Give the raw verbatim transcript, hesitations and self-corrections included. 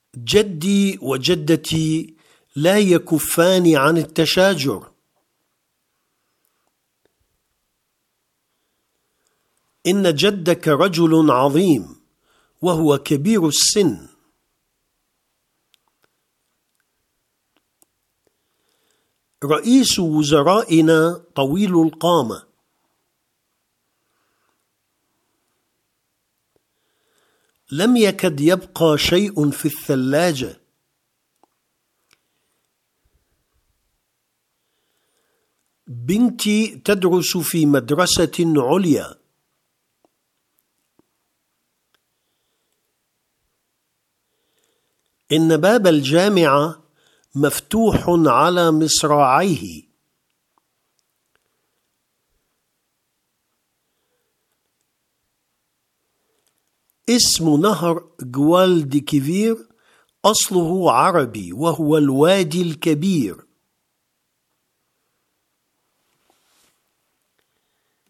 جدي وجدتي لا يكفان عن التشاجر. إن جدك رجل عظيم وهو كبير السن. رئيس وزرائنا طويل القامة. لم يكد يبقى شيء في الثلاجة. بنتي تدرس في مدرسة عليا. إن باب الجامعة مفتوح على مصراعيه. اسم نهر جوالديكيفير أصله عربي وهو الوادي الكبير.